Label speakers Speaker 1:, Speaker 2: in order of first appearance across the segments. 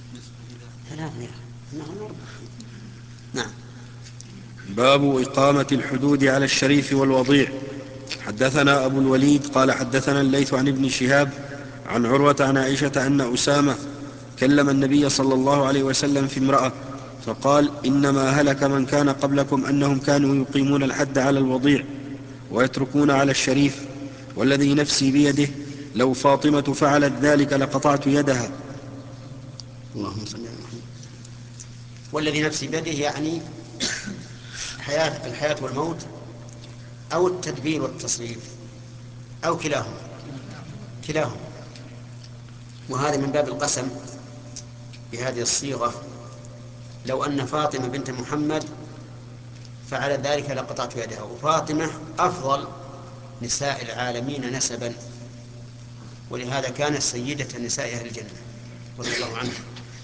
Speaker 1: ثلاثة. نعم. نعم.
Speaker 2: باب إقامة الحدود على الشريف والوضيع. حدثنا أبو الوليد قال حدثنا الليث عن ابن شهاب عن عروة عن عائشة أن أسامة كلم النبي صلى الله عليه وسلم في امرأة فقال إنما هلك من كان قبلكم أنهم كانوا يقيمون الحد على الوضيع ويتركون على الشريف، والذي نفسي بيده لو فاطمة فعلت ذلك لقطعت يدها.
Speaker 1: اللهم صل على محمد. والذي نفسي بيده يعني الحياة والموت، أو التدبير والتصريف، أو كلاهما. وهذا من باب القسم بهذه الصيغة. لو أن فاطمة بنت محمد فعل ذلك لقطعت يدها. وفاطمة أفضل نساء العالمين نسبا، ولهذا كانت سيدة نساء أهل الجنة رضي الله عنها،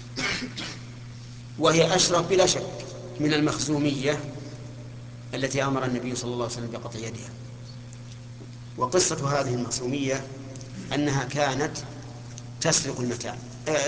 Speaker 1: وهي أشرف بلا شك من المخزومية التي أمر النبي صلى الله عليه وسلم بقطع يدها. وقصة هذه المخزومية أنها كانت تسرق المتاع،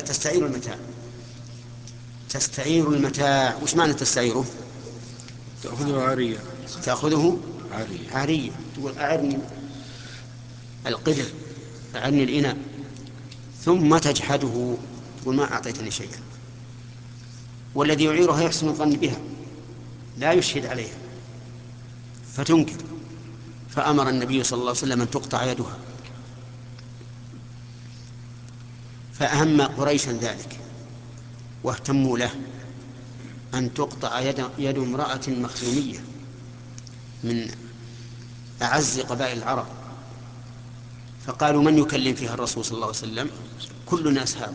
Speaker 1: تستعير المتاع. وش معنى تستعيره؟
Speaker 2: تأخذه عارية.
Speaker 1: تأخذه
Speaker 2: عارية.
Speaker 1: عارية. تقول أعرني القدر، أعرني الإناء، ثم تجحده، تقول ما أعطيتني شيئا. والذي يعيرها يحسن الظن بها، لا يشهد عليها فتنكر. فأمر النبي صلى الله عليه وسلم أن تقطع يدها. فأهم قريشا ذلك واهتموا له، أن تقطع يد امرأة مخزومية من أعز قبائل العرب. فقالوا من يكلم فيها الرسول صلى الله عليه وسلم؟ كلنا أصحابه.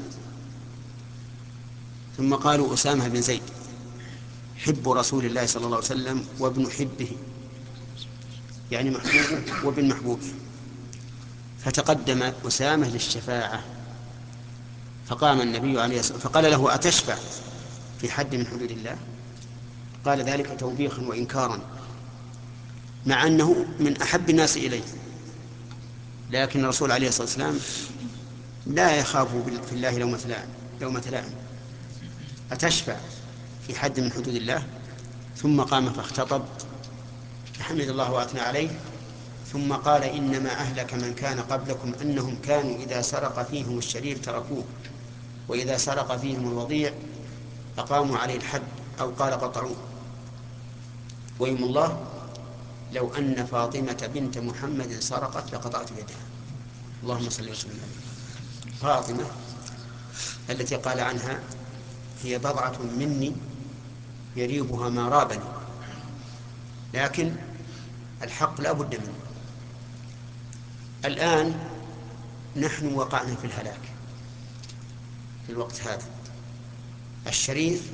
Speaker 1: ثم قالوا أسامة بن زيد حب رسول الله صلى الله عليه وسلم وابن حبه، يعني محبوبه وابن محبوبه. فتقدم أسامة للشفاعة، فقام النبي عليه الصلاة والسلام فقال له أتشفع في حد من حدود الله؟ قال ذلك توبيخا وإنكارا، مع أنه من أحب الناس إليه. لكن الرسول عليه الصلاة والسلام لا يخاف في الله لومة لائم. أتشفع في حد من حدود الله؟ ثم قام فاختطب فحمد الله وأثنى عليه، ثم قال إنما أهلك من كان قبلكم أنهم كانوا إذا سرق فيهم الشريف تركوه، وإذا سرق فيهم الوضيع أقاموا عليه الحد، أو قال قطعوه. ويم الله لو أن فاطمة بنت محمد سرقت لقطعت يدها. اللهم صل وسلم عليه. فاطمة التي قال عنها هي بضعة مني يريبها ما رابني، لكن الحق لا بد منه. الآن نحن وقعنا في الهلاك في الوقت هذا. الشريف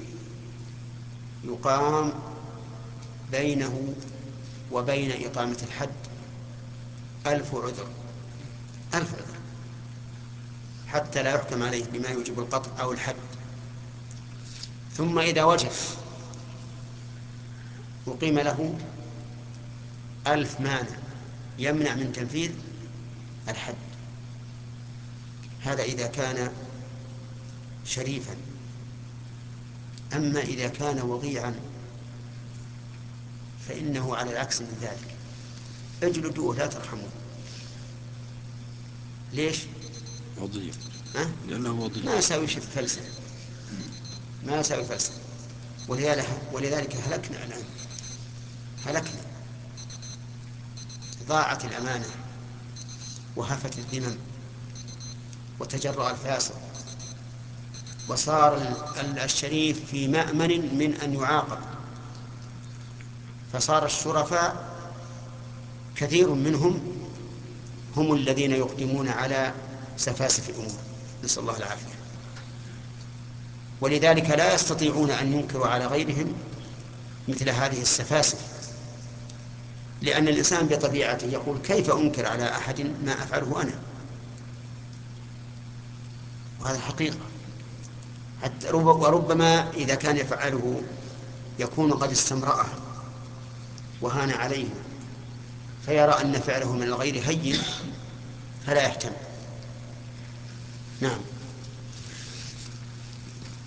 Speaker 1: يقام بينه وبين إقامة الحد 1000 عذر، 1000 عذر، حتى لا يحكم عليه بما يوجب القطع أو الحد. ثم إذا وجد أقيم له 1000 مانع يمنع من تنفيذ الحد. هذا إذا كان شريفا. أما إذا كان وضيعا فإنه على العكس من ذلك، اجلدوه لا ترحموه. ليش؟
Speaker 2: وضيع.
Speaker 1: أه؟
Speaker 2: لأنه وضيع.
Speaker 1: ما يساوي فلسة، ما يساوي فلسة. ولذلك هلكنا الآن، هلكنا، ضاعت الأمانة وهفت الذمم وتجرأ الفاسق، وصار الشريف في مأمن من أن يعاقب. فصار الشرفاء كثير منهم هم الذين يقدمون على سفاسف الأمور، نسأل الله العافية. ولذلك لا يستطيعون أن ينكروا على غيرهم مثل هذه السفاسف، لأن الإنسان بطبيعته يقول كيف أنكر على أحد ما أفعله أنا؟ وهذا حقيقة. وربما إذا كان يفعله يكون قد استمرأه وهان عليه، فيرى أن فعله من الغير هين فلا يهتم. نعم.